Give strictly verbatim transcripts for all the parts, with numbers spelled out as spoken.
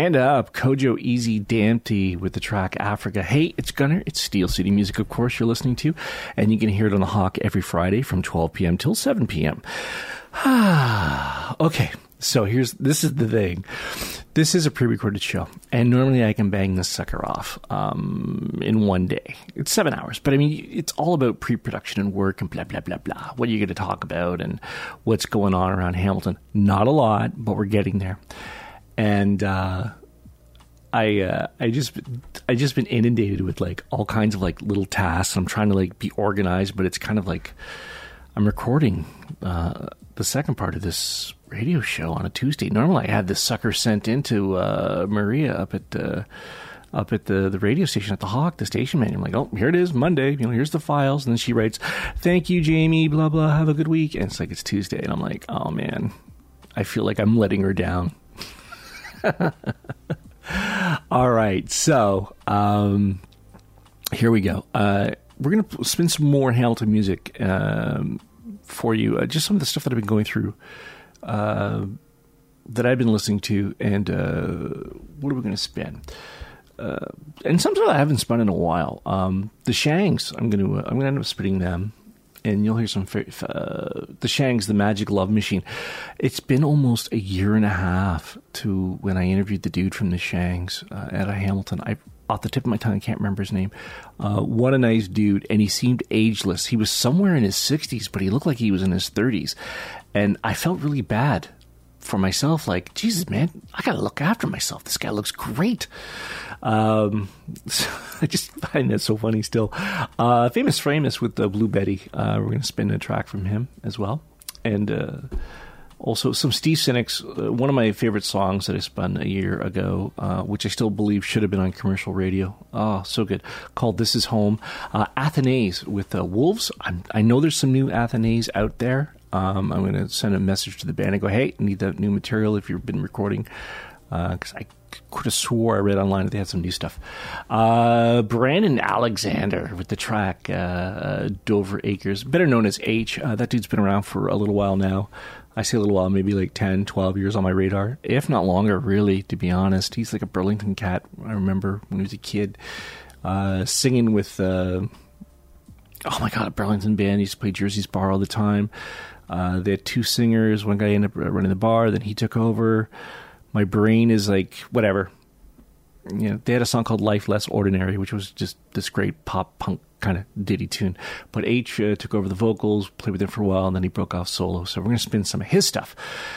Stand Up, Kojo Easy Dampty with the track Africa. Hey, it's Gunner. It's Steel City Music, of course, you're listening to. And you can hear it on the Hawk every Friday from twelve p.m. till seven p.m. Okay, so here's, this is the thing. This is a pre-recorded show, and normally I can bang this sucker off um, in one day. It's seven hours, but I mean, it's all about pre-production and work and blah, blah, blah, blah. What are you going to talk about and what's going on around Hamilton? Not a lot, but we're getting there. And uh, I uh, I just I just been inundated with like all kinds of like little tasks. I'm trying to like be organized, but it's kind of like I'm recording uh, the second part of this radio show on a Tuesday. Normally, I had this sucker sent into uh, Maria up at uh, up at the, the radio station at the Hawk, the station manager. I'm like, oh, here it is, Monday. You know, here's the files, and then she writes, "Thank you, Jamie. Blah blah. Have a good week." And it's like it's Tuesday, and I'm like, oh man, I feel like I'm letting her down. All right, so um, here we go. Uh, we're going to spin some more Hamilton music um, for you. Uh, just some of the stuff that I've been going through, uh, that I've been listening to, and uh, what are we going to spin? Uh, and some stuff I haven't spun in a while. Um, the Shangs, I'm going to I'm going to end up spinning them. And you'll hear some, uh, the Shangs, the Magic Love Machine. It's been almost a year and a half to when I interviewed the dude from the Shangs uh, at a Hamilton. I, off the tip of my tongue, I can't remember his name. Uh, what a nice dude. And he seemed ageless. He was somewhere in his sixties, but he looked like he was in his thirties. And I felt really bad for myself. Like, Jesus, man, I got to look after myself. This guy looks great. Um, so I just find that so funny still. Uh, Famous Framus with uh, Blue Betty. Uh, we're going to spin a track from him as well. And uh, also some Steve Sinix, uh, one of my favorite songs that I spun a year ago, uh, which I still believe should have been on commercial radio. Oh, so good. Called This Is Home. Uh, Athanase with uh, Wolves. I'm, I know there's some new Athanase out there. Um, I'm going to send a message to the band and go, hey, I need that new material if you've been recording. Because uh, I could have swore I read online that they had some new stuff. Uh, Brandon Alexander with the track uh, uh, Dover Acres, better known as H. Uh, that dude's been around for a little while now. I say a little while, maybe like ten, twelve years on my radar, if not longer, really, to be honest. He's like a Burlington cat. I remember when he was a kid uh, singing with, uh, oh my God, a Burlington band. He used to play Jersey's Bar all the time. Uh, they had two singers. One guy ended up running the bar, then he took over. My brain is like, whatever. You know, they had a song called Life Less Ordinary, which was just this great pop punk kind of ditty tune. But H uh, took over the vocals, played with him for a while, and then he broke off solo. So we're going to spin some of his stuff.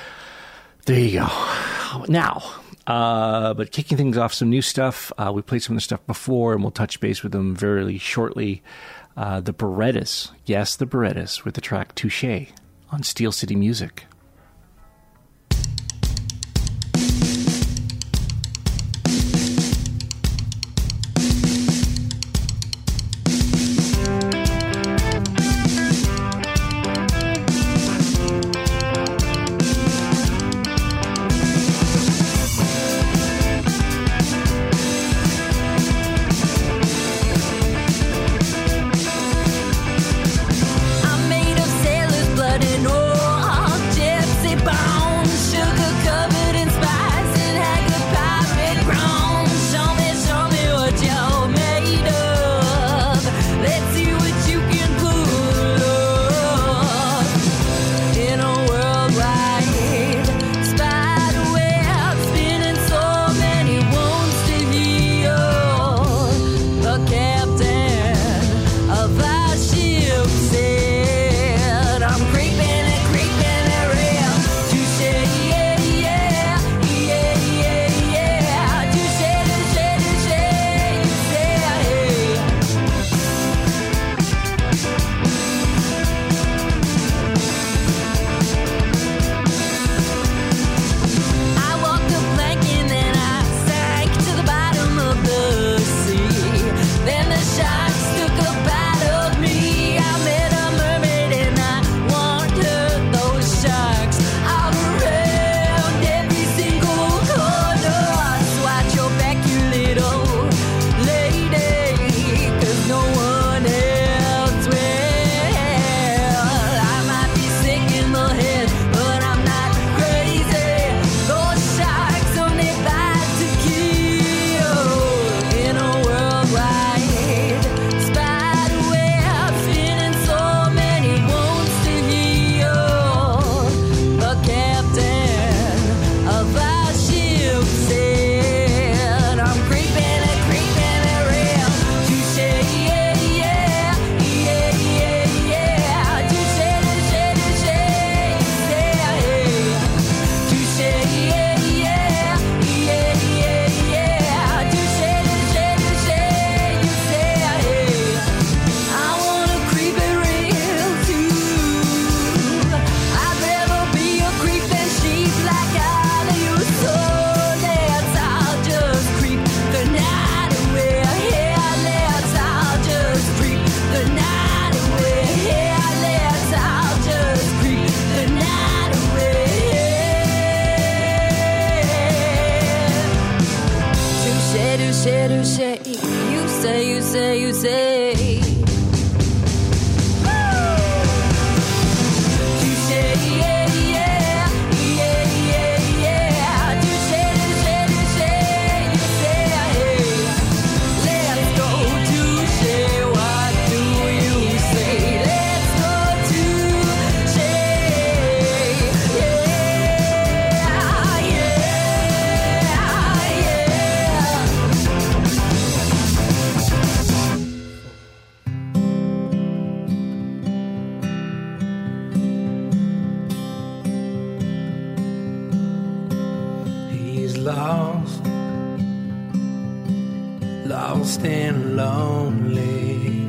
There you go. Now, uh, but kicking things off, some new stuff. Uh, we played some of the stuff before, and we'll touch base with them very shortly. Uh, the Berettas. Yes, the Berettas with the track Touché on Steel City Music. I'm made of sailor's blood and orange. say. Lost, lost and lonely.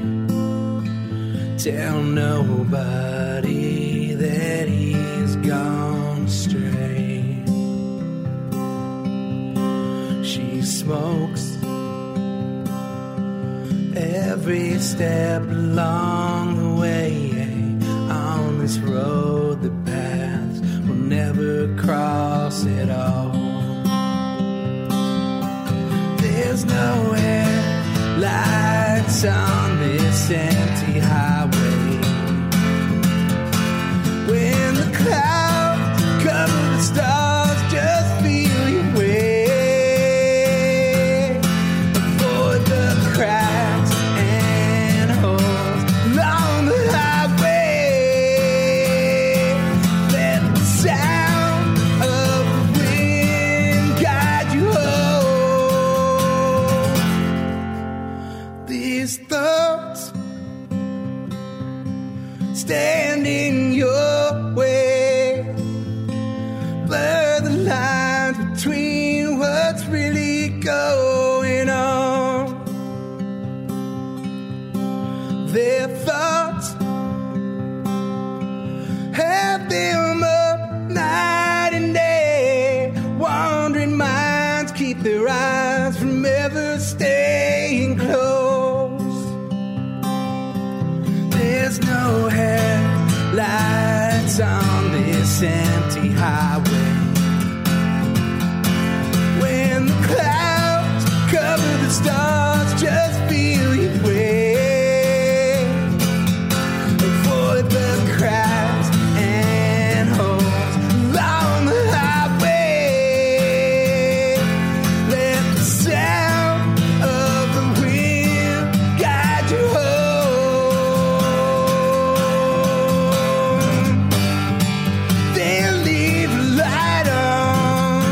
Tell nobody that he's gone astray. She smokes every step along the way. On this road, the paths will never cross at all. There's no headlights on this empty highway. When the clouds cover the stars, just feel your way. Avoid the cracks and holes along the highway. Let the sound of the wind guide you home. These thoughts stand in your way. Blur the lines between what's really going on. Their thoughts have them up night and day. Wandering minds keep their eyes from ever staying close. There's no headlights on this empty highway. When the clouds cover the stars, just feel your way. Avoid the cracks and holes along the highway. Let the sound of the wind guide you home. They'll leave a light on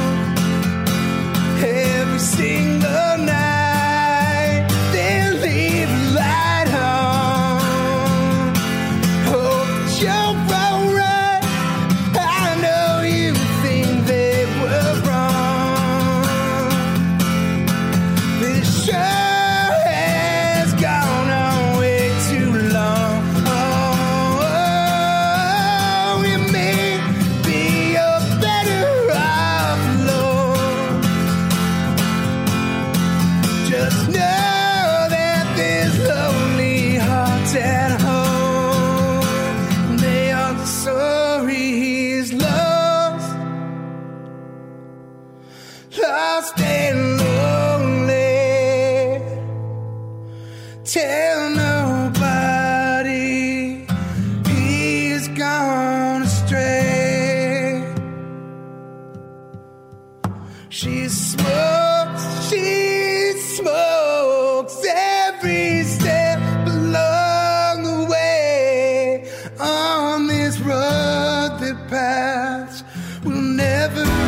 every single night. They'll leave a light on. Hope that you're alright. I know you think they were wrong. This sure has gone on way too long. Oh, you may be a better off alone. Just know that there's lonely hearts at home. They are sorry he's lost, lost and lonely. Tell nobody he's gone astray. She smokes, she smokes every step along the way. On this road that paths will never cross.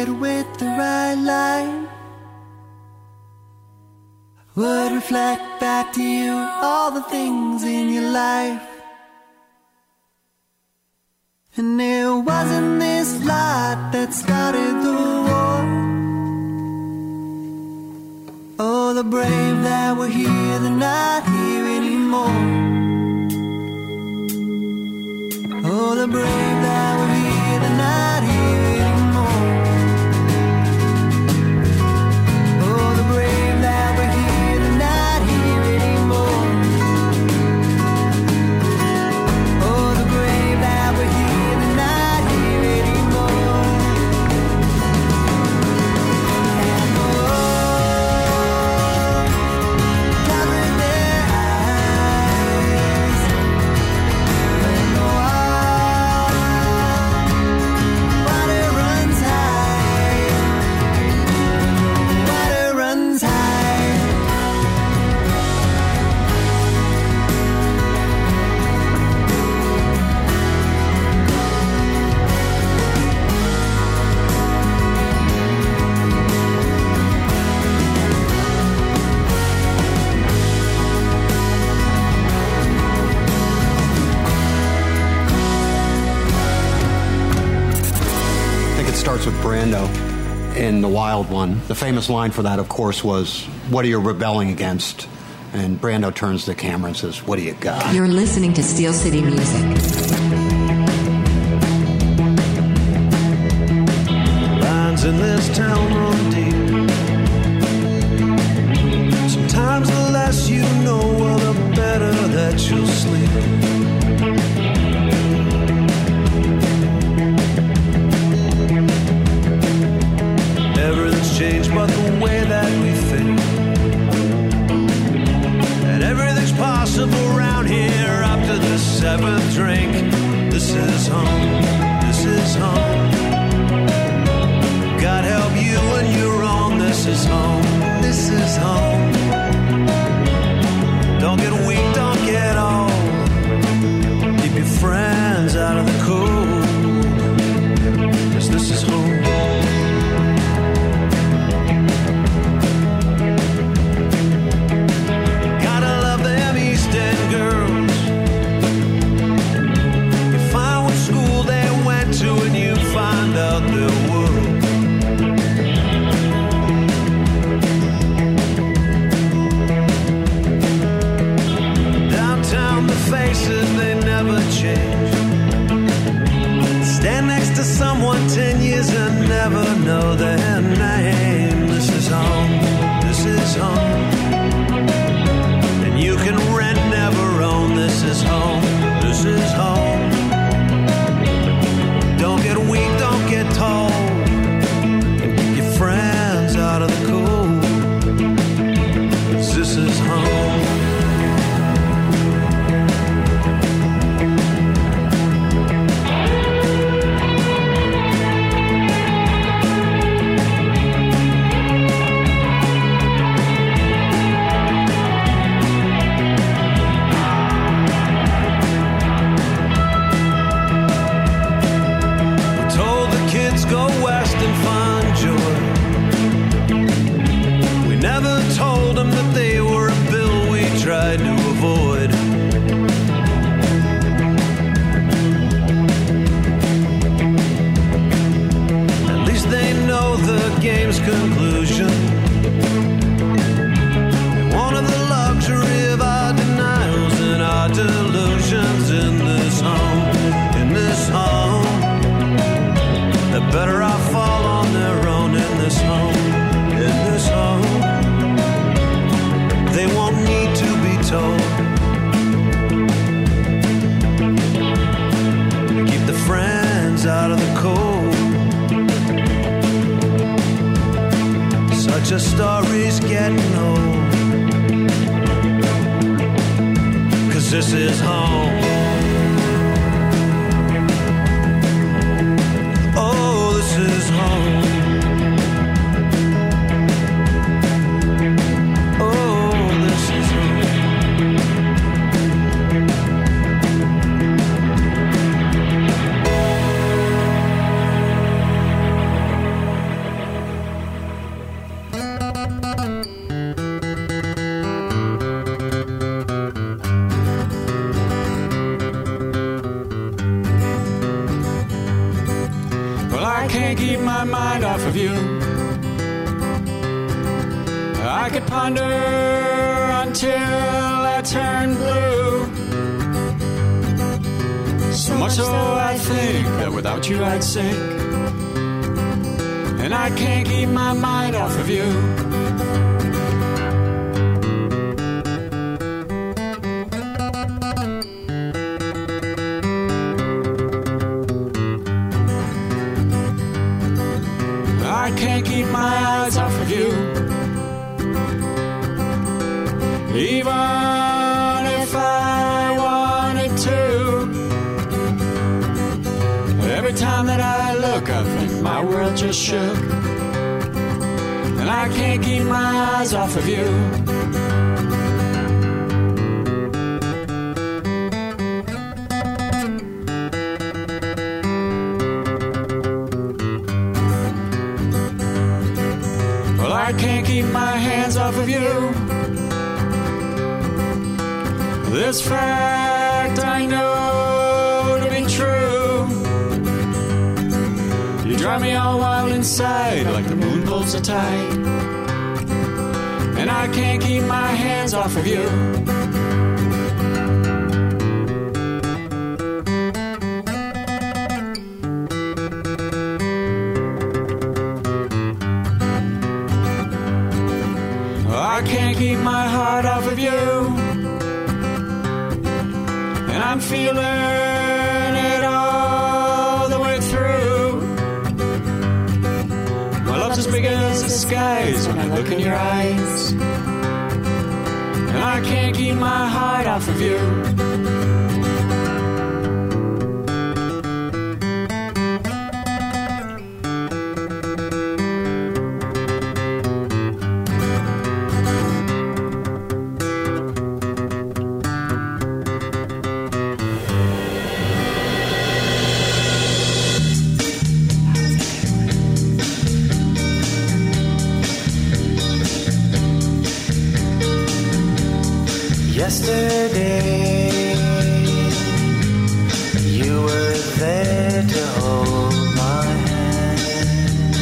it with the right light would reflect back to you all the things in your life. And it wasn't this light that started the war. Oh, the brave that were here, they're not here anymore. Oh, the brave that were here, they're not here anymore. Oh, the brave that were here, they're not here anymore. Oh, the brave that were here, they're not here anymore. And the world covered their eyes when the water runs high. Water runs high. I think it starts with Brando in The Wild One. The famous line for that, of course, was, "What are you rebelling against?" And Brando turns to the camera and says, "What do you got?" You're listening to Steel City Music. Lines in this town run deep. Sometimes the less you know, well, the better that you'll sleep. Everything's changed but the way that we think. And everything's possible around here up to the seventh drink. This is home, this is home. God help you when you're wrong. This is home, this is home. Don't get weak, don't get old. Keep your friends out of the cold. 'Cause this is home. Gotta love them East End girls. You find what school they went to and you find out their world. Downtown the faces, they never change. Stand next to someone ten years and never know their name. This is home, this is home. And you can rent, never own. This is home, this is home. Don't get weak, don't get tall. And keep your friends out of the cold. 'Cause this is home. can't keep my mind off of you. I could ponder until I turn blue. So much so I think that without you I'd sink. And I can't keep my mind off of you. I can't keep my eyes off of you. Even if I wanted to. Every time that I look, I think my world just shook. And I can't keep my eyes off of you. Well, I can't keep my hands off of you. This fact I know to be true. You drive me all wild inside like the moon pulls the tide. And I can't keep my hands off of you. I can't keep my heart off of you. And I'm feeling it all the way through. My love's as big as the skies when I look in your eyes. And I can't keep my heart off of you. Yesterday, you were there to hold my hand.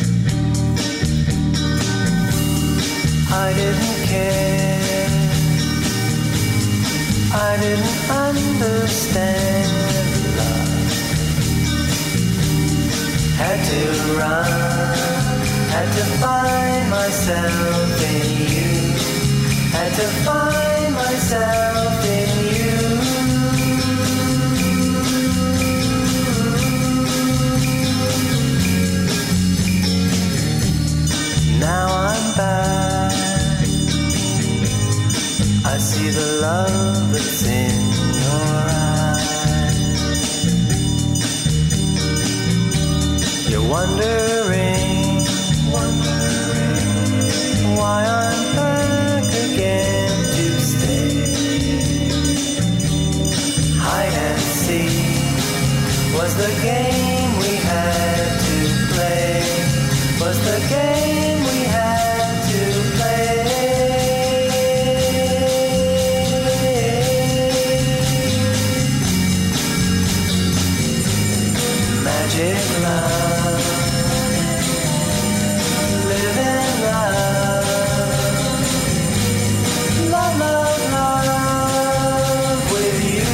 I didn't care, I didn't understand love. Had to run, had to find myself in you. Had to find myself in you. Now I'm back. I see the love that's in your eyes. You're wondering, wondering why I'm back again to stay. Hide and seek was the game we had to play. Was the game we had to play. Magic love, live in love. Love, love, love with you.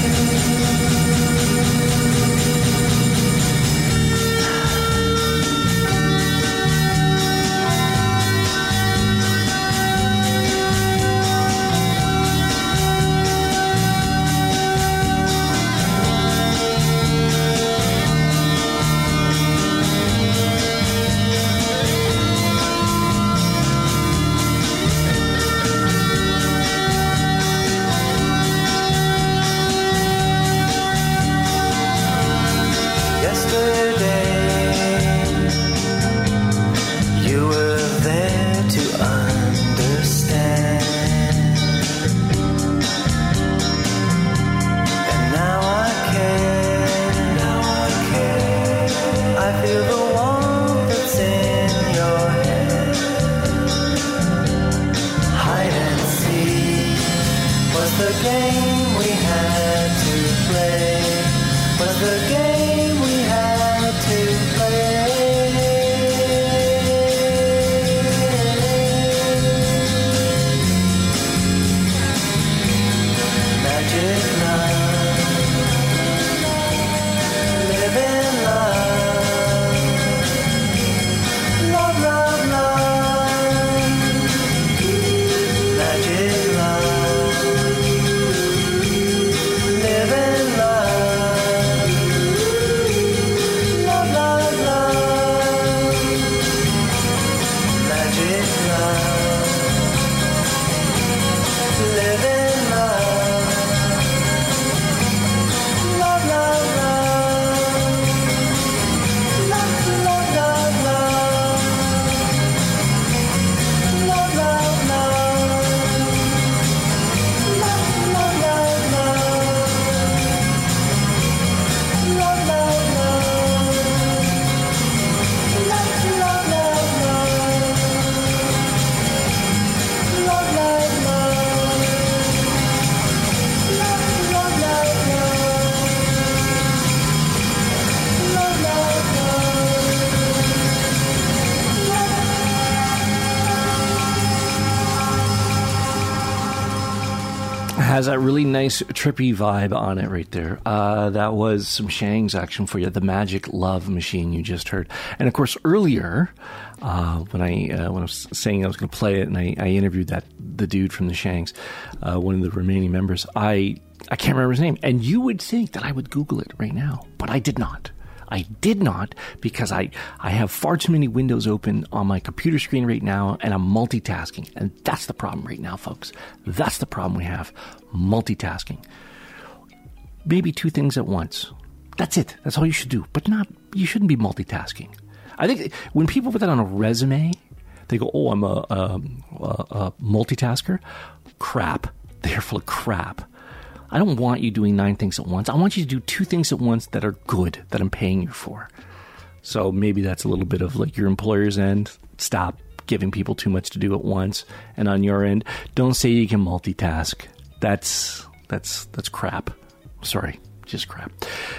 Has that really nice trippy vibe on it right there. Uh, that was some Shangs action for you. The Magic Love Machine you just heard. And of course, earlier, uh, when I uh, when I was saying I was going to play it, and I, I interviewed that the dude from the Shangs, uh, one of the remaining members, I I can't remember his name. And you would think that I would Google it right now, but I did not. I did not, because I, I have far too many windows open on my computer screen right now, and I'm multitasking. And that's the problem right now, folks. That's the problem we have. Multitasking. Maybe two things at once. That's it. That's all you should do. But not, you shouldn't be multitasking. I think when people put that on a resume, they go, oh, I'm a, a, a multitasker. Crap. They're full of crap. I don't want you doing nine things at once. I want you to do two things at once that are good, that I'm paying you for. So maybe that's a little bit of like your employer's end. Stop giving people too much to do at once. And on your end, don't say you can multitask. That's, that's, that's crap. Sorry, just crap.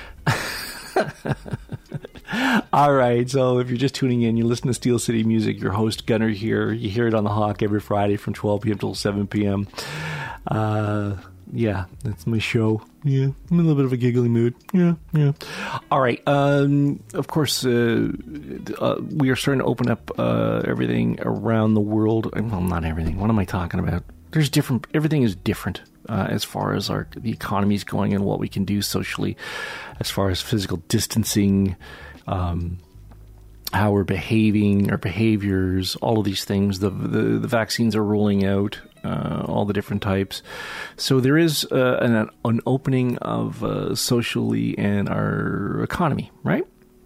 All right, so if you're just tuning in, you listen to Steel City Music. Your host, Gunner, here. You hear it on the Hawk every Friday from twelve p.m. till seven p.m. Uh... Yeah, that's my show. Yeah, I'm in a little bit of a giggly mood. Yeah, yeah. All right. Um, of course, uh, uh, we are starting to open up uh, everything around the world. Well, not everything. What am I talking about? There's different. Everything is different uh, as far as our the economy is going and what we can do socially, as far as physical distancing, um, how we're behaving, our behaviors, all of these things. The the, the vaccines are rolling out. Uh, all the different types. So there is uh, an, an opening of uh, socially and our economy, right?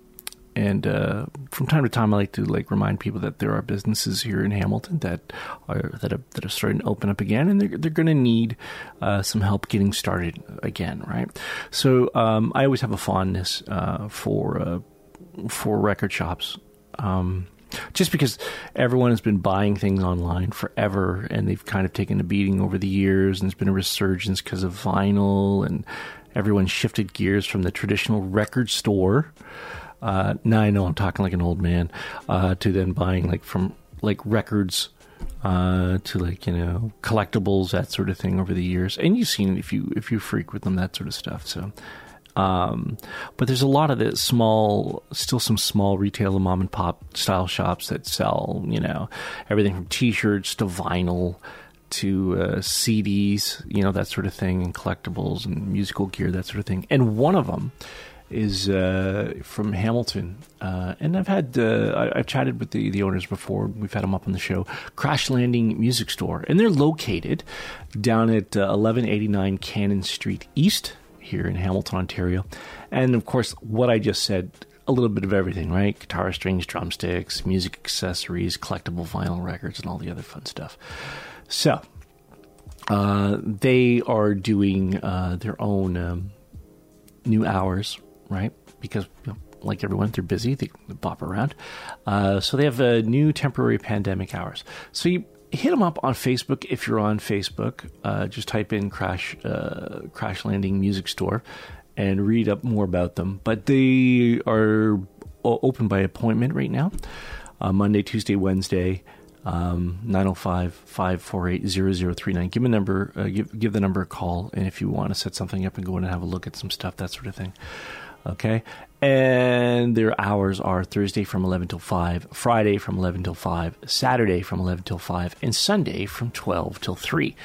And uh, from time to time, I like to like remind people that there are businesses here in Hamilton that are that are, that are starting to open up again, and they're they're going to need uh, some help getting started again, right? So um, I always have a fondness uh, for uh, for record shops. Um, Just because everyone has been buying things online forever, and they've kind of taken a beating over the years, and there's been a resurgence because of vinyl, and everyone shifted gears from the traditional record store. Uh, now I know I'm talking like an old man, uh, to then buying like from like records uh, to like, you know, collectibles, that sort of thing over the years. And you've seen it if you if you freak with them, that sort of stuff. So. Um, but there's a lot of the small, still some small retail and mom and pop style shops that sell, you know, everything from t-shirts to vinyl to uh, C Ds, you know, that sort of thing, and collectibles and musical gear, that sort of thing. And one of them is uh, from Hamilton. Uh, and I've had, uh, I, I've chatted with the, the owners before. We've had them up on the show. Crash Landing Music Store. And they're located down at uh, eleven eighty-nine Cannon Street East, here in Hamilton, Ontario. And of course, what I just said, a little bit of everything, right? Guitar strings, drumsticks, music accessories, collectible vinyl records, and all the other fun stuff. So, uh, they are doing uh, their own um, new hours, right? Because, you know, like everyone, they're busy, they bop around. Uh, so they have uh, new temporary pandemic hours. So you hit them up on Facebook if you're on Facebook. Uh, just type in Crash uh, Crash Landing Music Store and read up more about them. But they are open by appointment right now. Uh, Monday, Tuesday, Wednesday, um, nine oh five, five four eight, zero zero three nine. Give them a number, uh, give, give the number a call, and if you want to set something up and go in and have a look at some stuff, that sort of thing. Okay, and their hours are Thursday from eleven till five, Friday from eleven till five, Saturday from eleven till five, and Sunday from twelve till three.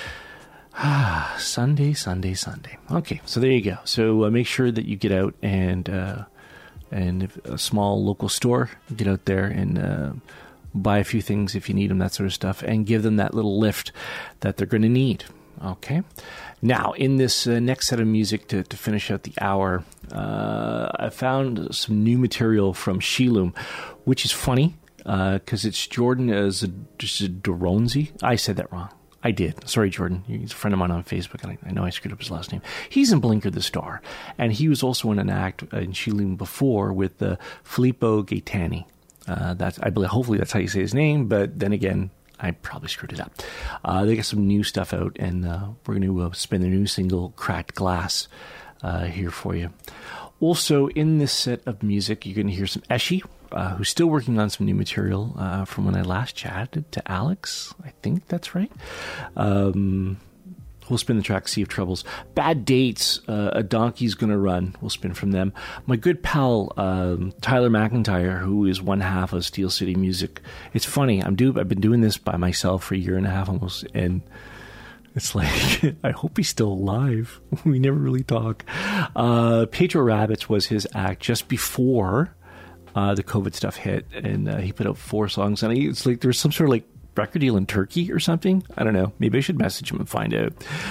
Ah, Sunday, Sunday, Sunday. Okay, so there you go. So uh, make sure that you get out and uh, and if a small local store, get out there and uh, buy a few things if you need them, that sort of stuff, and give them that little lift that they're going to need. Okay. Now, in this uh, next set of music to, to finish out the hour, uh, I found some new material from Sheloom, which is funny because uh, it's Jordan as a, just a Doronzi. I said that wrong. I did. Sorry, Jordan. He's a friend of mine on Facebook, and I, I know I screwed up his last name. He's in Blinker the Star, and he was also in an act in Sheloom before with uh, Filippo Gaetani. Uh, that's I believe. Hopefully, that's how you say his name. But then again, I probably screwed it up. Uh, they got some new stuff out, and uh, we're going to uh, spin their new single, Cracked Glass, uh, here for you. Also, in this set of music, you're going to hear some Eshe, uh, who's still working on some new material uh, from when I last chatted to Alex. I think that's right. Um, We'll spin the track Sea of Troubles. Bad Dates, uh, A Donkey's Gonna Run. We'll spin from them. My good pal, um, Tyler McIntyre, who is one half of Steel City Music. It's funny. I'm do, I've been doing this by myself for a year and a half almost, and it's like, I hope he's still alive. We never really talk. Uh, Pedro Rabbits was his act just before uh, the COVID stuff hit, and uh, he put out four songs, and it's like there's some sort of like record deal in Turkey or something. I don't know. Maybe I should message him and find out.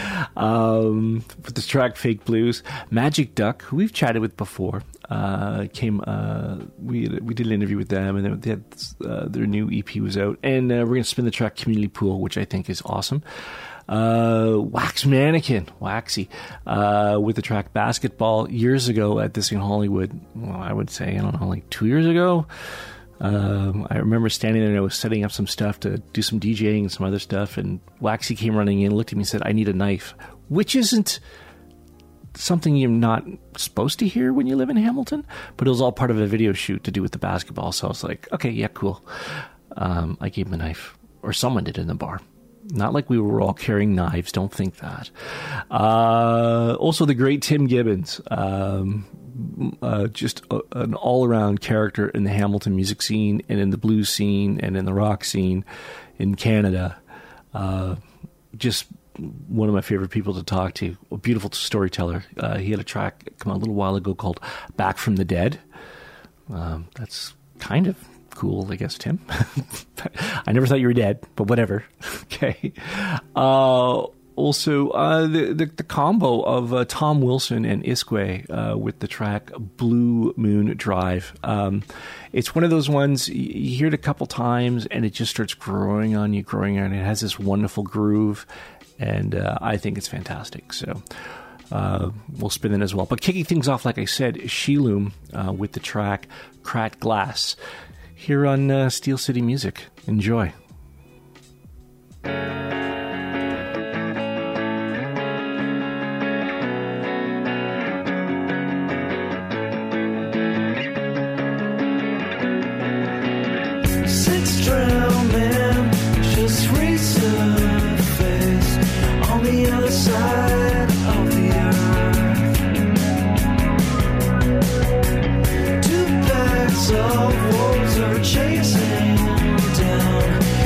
Um, with this track, Fake Blues. Magic Duck, who we've chatted with before, uh, came. Uh, we we did an interview with them, and they had, uh, their new E P was out, and uh, we're going to spin the track Community Pool, which I think is awesome. Uh, Wax Mannequin, Waxy, uh, with the track Basketball years ago at this in Hollywood. Well, I would say, I don't know, like two years ago. Um, I remember standing there and I was setting up some stuff to do some DJing and some other stuff, and Waxy came running in, looked at me and said, I need a knife, which isn't something you're not supposed to hear when you live in Hamilton, but it was all part of a video shoot to do with the basketball. So I was like, okay, yeah, cool. Um, I gave him a knife, or someone did in the bar. Not like we were all carrying knives. Don't think that. Uh, also, the great Tim Gibbons. Um, uh, just a, an all-around character in the Hamilton music scene and in the blues scene and in the rock scene in Canada. Uh, just one of my favorite people to talk to. A beautiful storyteller. Uh, he had a track come out a little while ago called Back from the Dead. Um, that's kind of cool, I guess, Tim. I never thought you were dead, but whatever. Okay. Uh, also, uh, the, the the combo of uh, Tom Wilson and Iskway uh, with the track Blue Moon Drive. Um, it's one of those ones, you, you hear it a couple times, and it just starts growing on you, growing on you. It has this wonderful groove, and uh, I think it's fantastic. So uh, we'll spin it as well. But kicking things off, like I said, Sheloom uh, with the track Cracked Glass. Here on uh, Steel City Music. Enjoy. Six drowned men just resurfaced on the other side of the earth. Two bags of wolves are chasing down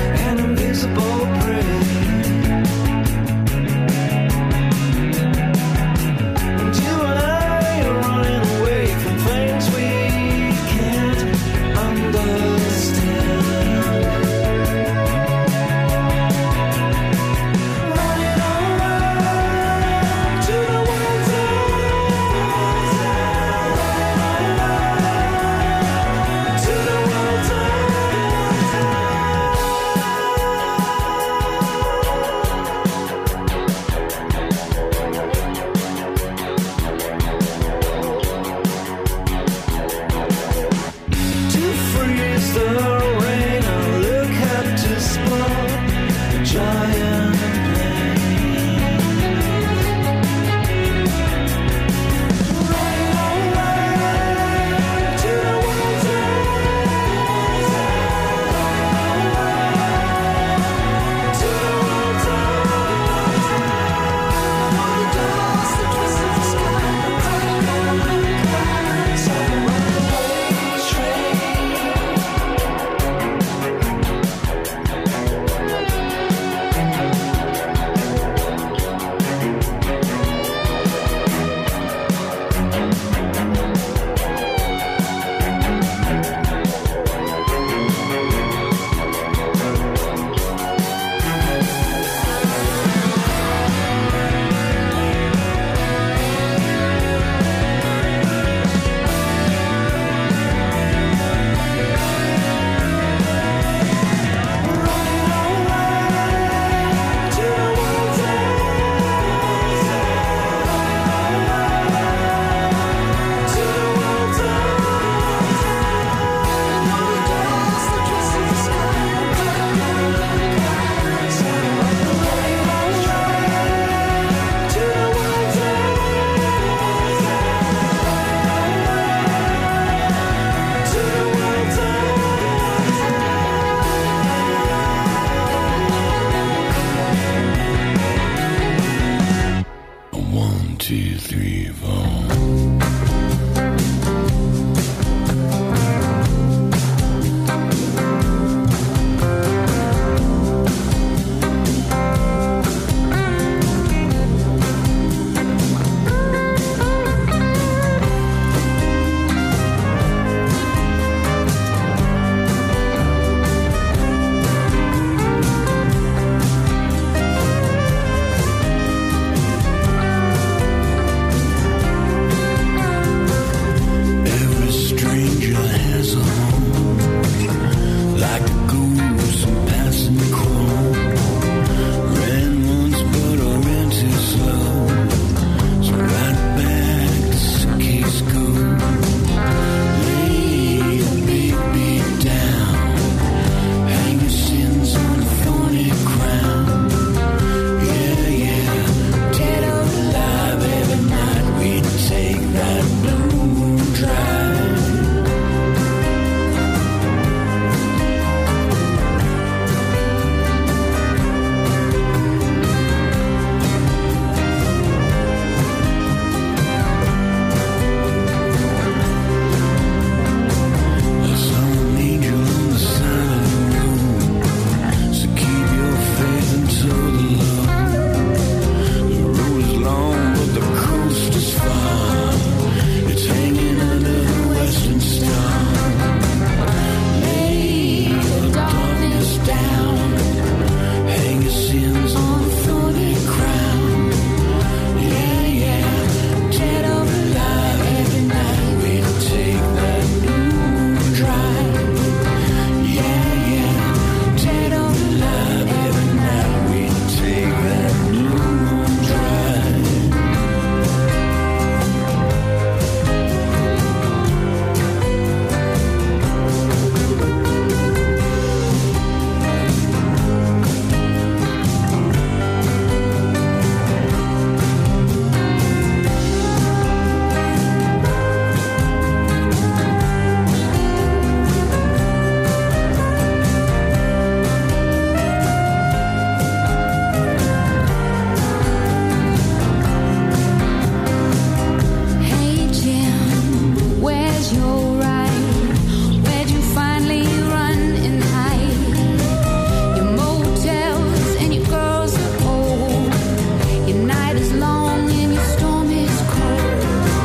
says you're right. Where'd you finally run and hide? Your motels and your girls are old. Your night is long and your storm is cold.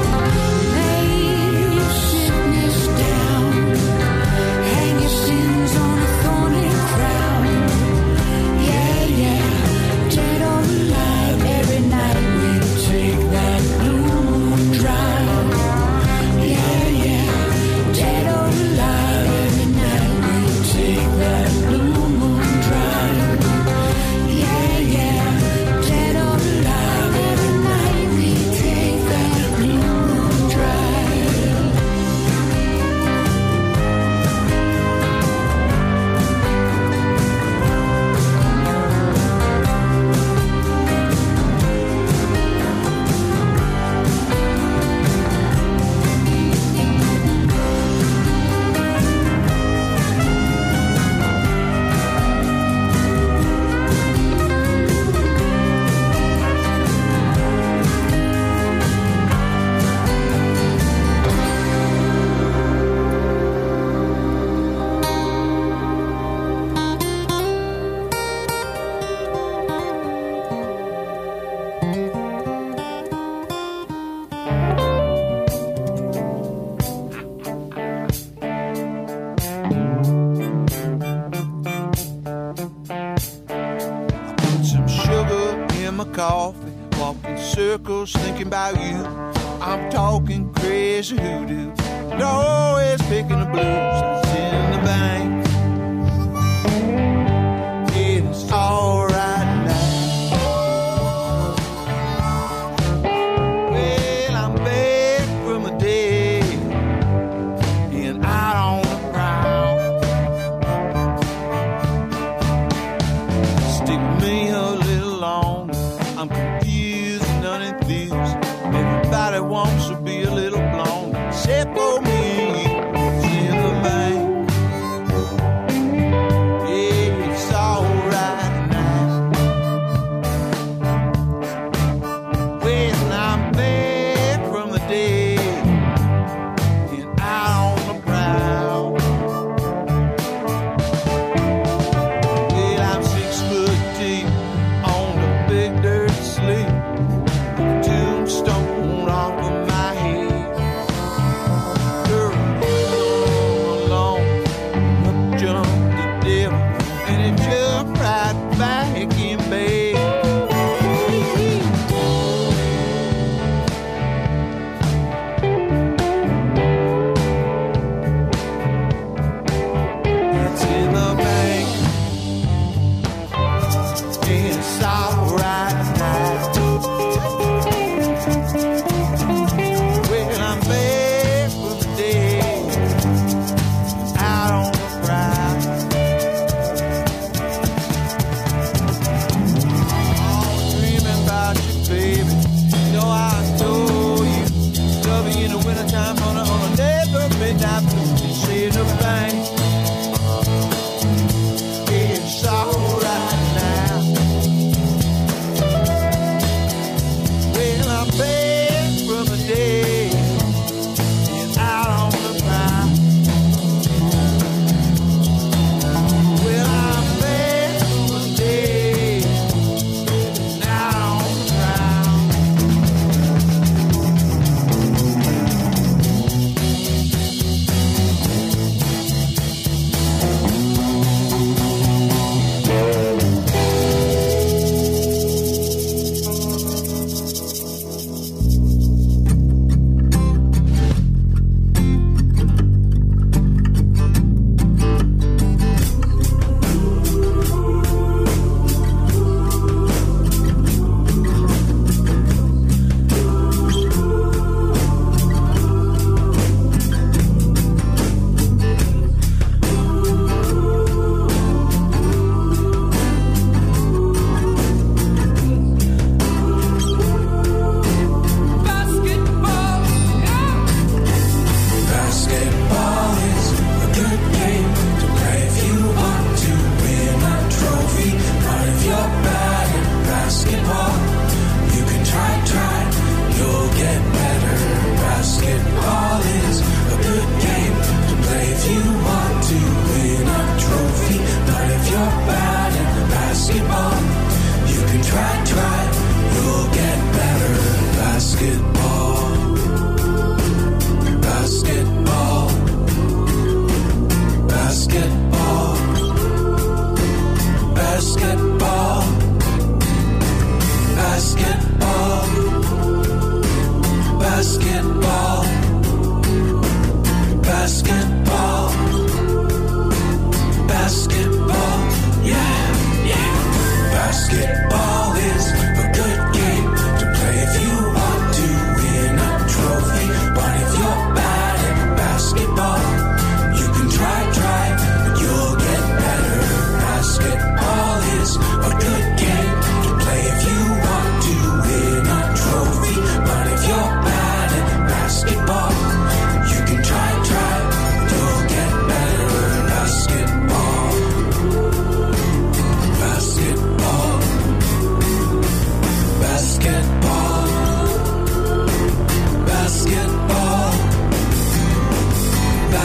Lay your sickness down. Hang your sins on a thorny crown. Yeah, yeah, dead or alive. Every night we take that blue moon drive. Yeah, yeah, dead or alive. Every night we take that blue moon drive. Yeah, yeah, dead or alive. Every night we take that blue moon drive. Put some sugar in my coffee, walking circles thinking about you. I'm talking crazy hoodoo, and always picking the blues that's in the bank. It's alright now. Well, I'm back from a day and out on the prowl. Stick with me a little longer. I'm confused and unenthused. Everybody wants to be a little blonde, except for me. It's in the bank. Yeah, it's alright now. Well, I'm back from the day and out on the prowl. Well, I'm six foot deep on the big dirty sleep. Tombstone off of my head.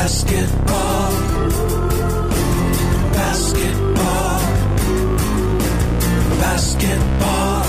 Basketball, basketball, basketball,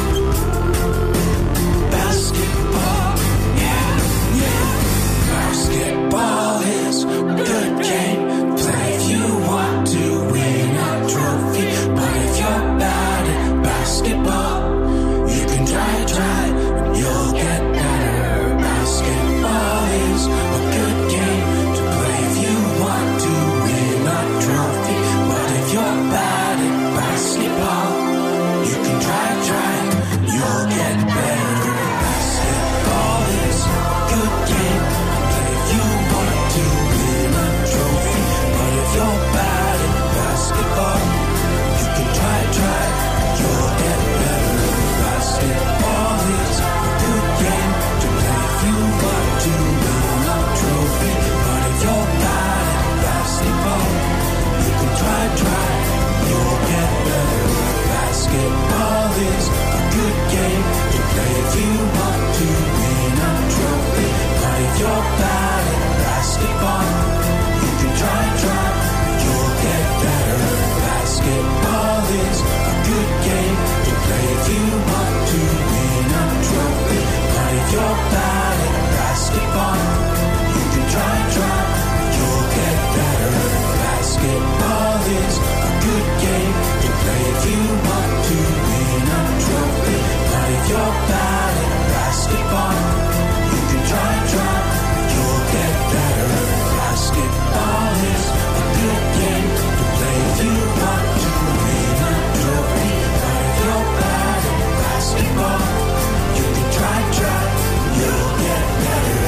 basketball, yeah, yeah. Basketball is a good game. Play if you want to win a trophy. But if you're bad at basketball, you can try, try, and you'll get better. Basketball is a good game to play if you want to win a trophy. But if you're bad at basketball, you can try, try, you'll get better. Basketball is a good game to play if you want to win a trophy. But if you're bad at basketball, you can try, try, you'll get better. Basketball is a good game to play if you want to win a trophy. But if you're bad at basketball, you can try, try, you'll get better. Basketball is a good game to play if you want to win a trophy. But if you're bad at basketball, you can try, try, you'll get better. Basketball is a good game to play if you want to win a trophy. But if you're bad at basketball, you can try, try, you'll get better. Basketball is a good game to play if you want to win a trophy. But if you're bad at basketball, you can try, try, you'll get better. Basketball is a good game to play if you want to win a trophy. But if you're bad at basketball, you can try, try, you'll get better.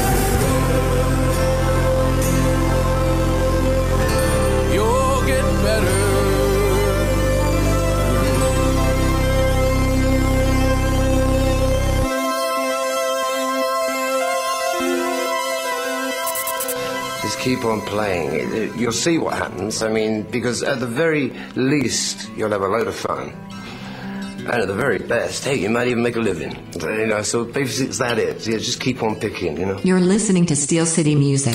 You'll get better. Just keep on playing. It- it- You'll see what happens. I mean, because at the very least, you'll have a load of fun. And at the very best, hey, you might even make a living. You know, so basically it's that it. Yeah, just keep on picking, you know. You're listening to Steel City Music.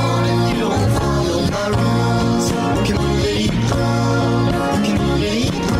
Can really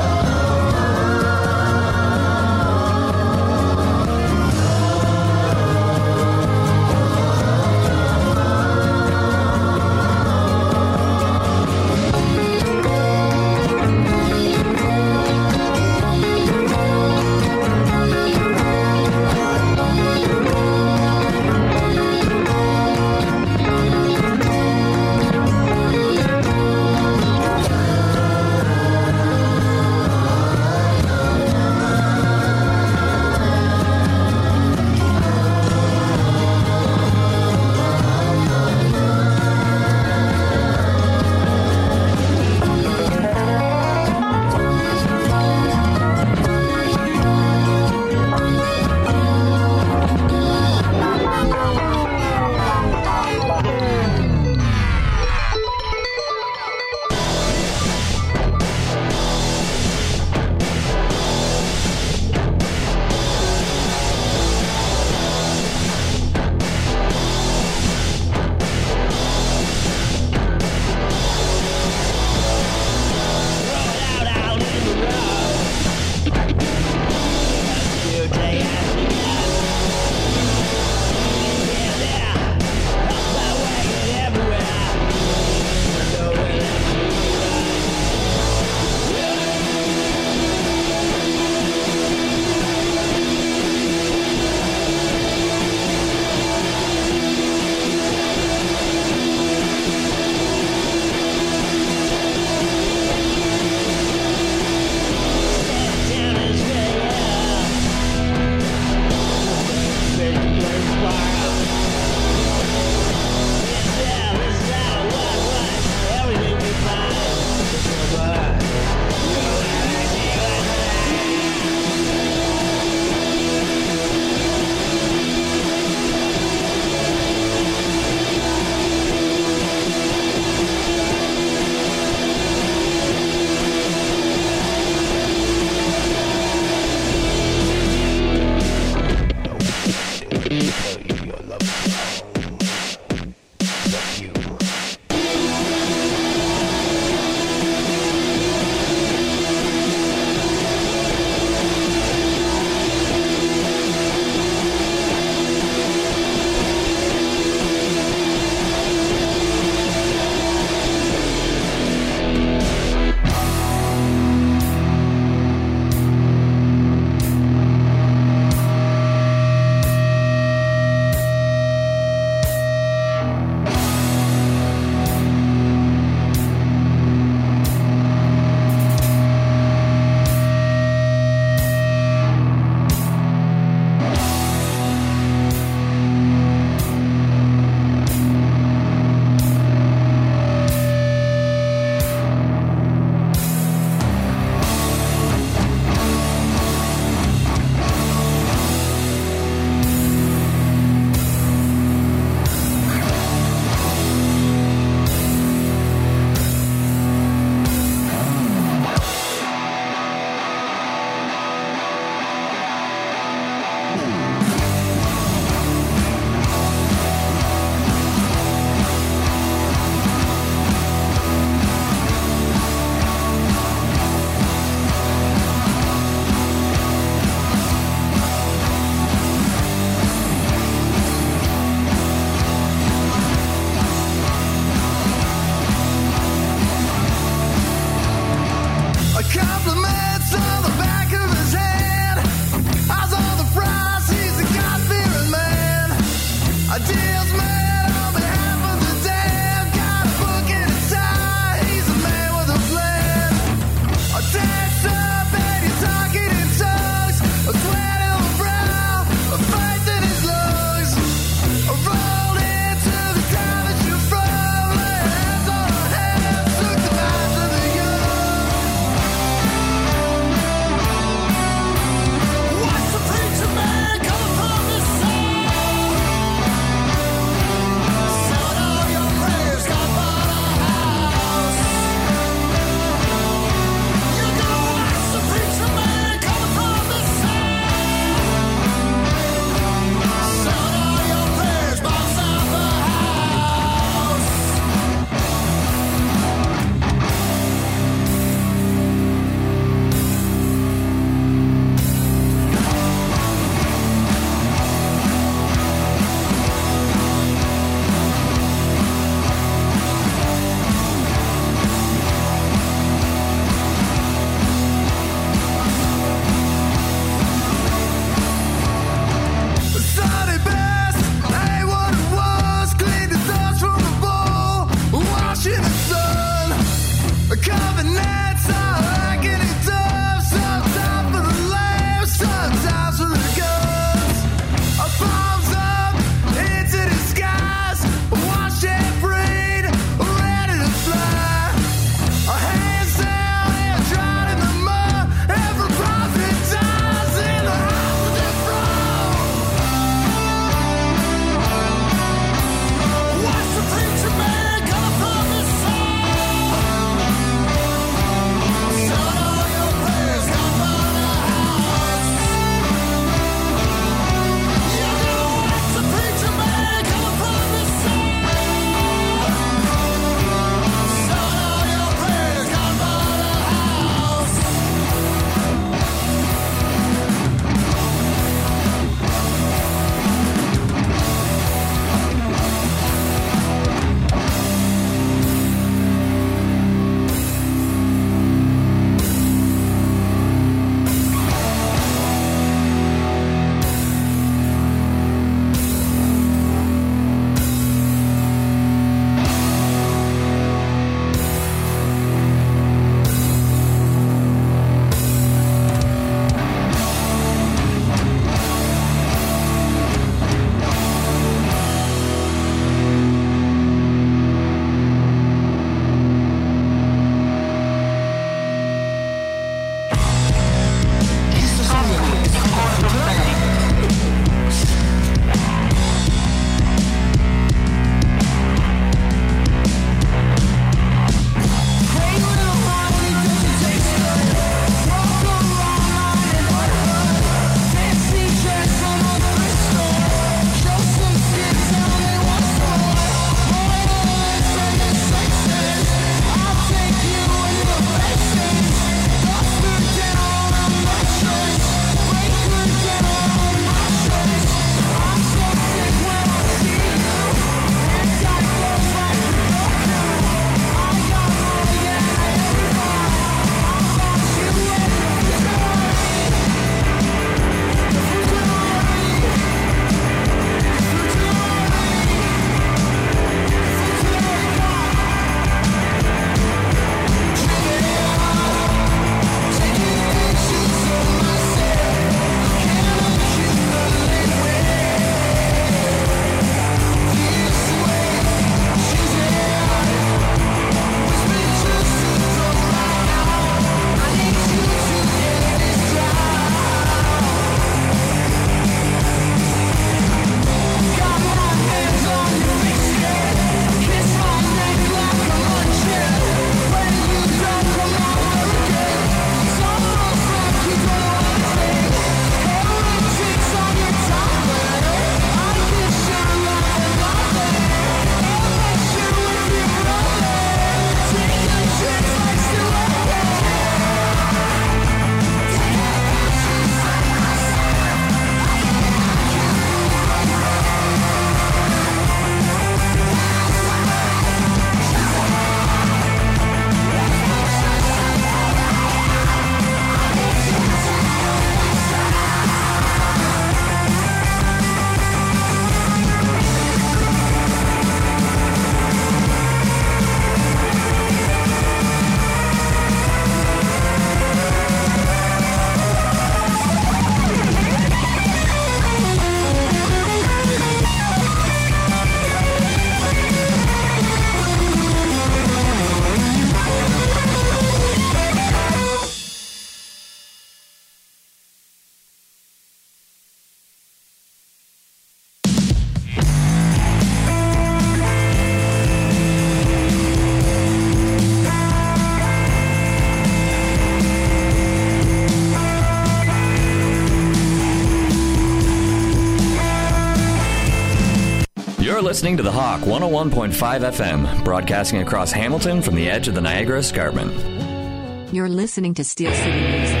You're listening to The Hawk one oh one point five F M, broadcasting across Hamilton from the edge of the Niagara Escarpment. You're listening to Steel City Music.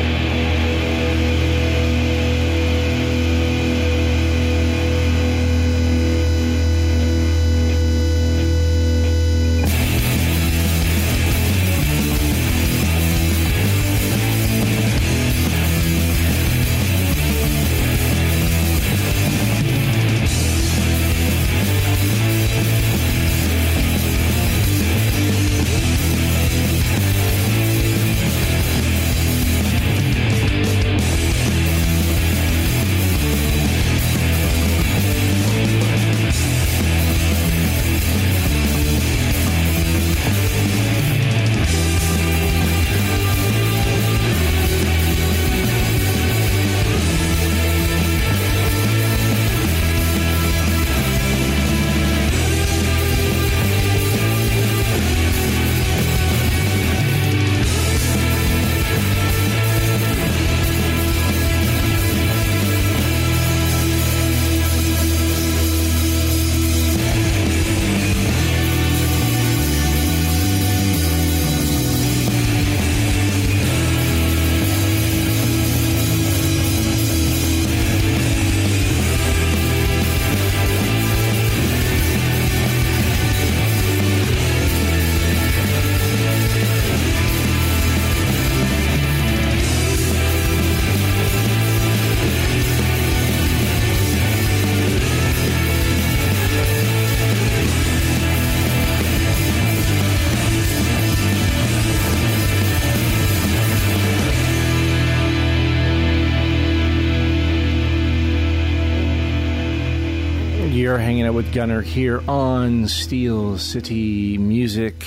You're hanging out with Gunner here on Steel City Music.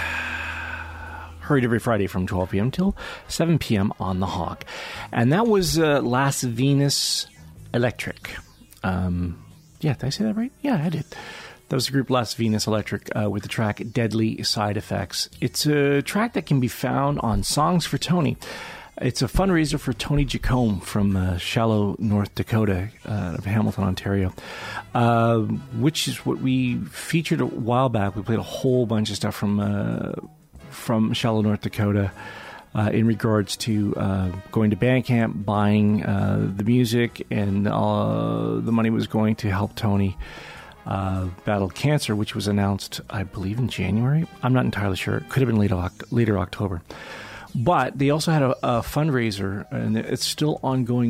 Heard every Friday from twelve p.m. till seven p.m. on The Hawk. And that was uh, Las Venus Electric. Um, yeah, did I say that right? Yeah, I did. That was the group Las Venus Electric uh, with the track Deadly Side Effects. It's a track that can be found on Songs for Tony. It's a fundraiser for Tony Jacome from uh, Shallow, North Dakota, uh, of Hamilton, Ontario, uh, which is what we featured a while back. We played a whole bunch of stuff from uh, from Shallow, North Dakota, uh, in regards to uh, going to Bandcamp, buying uh, the music, and uh, the money was going to help Tony uh, battle cancer, which was announced, I believe, in January. I'm not entirely sure. It could have been later, later October. But they also had a, a fundraiser, and it's still ongoing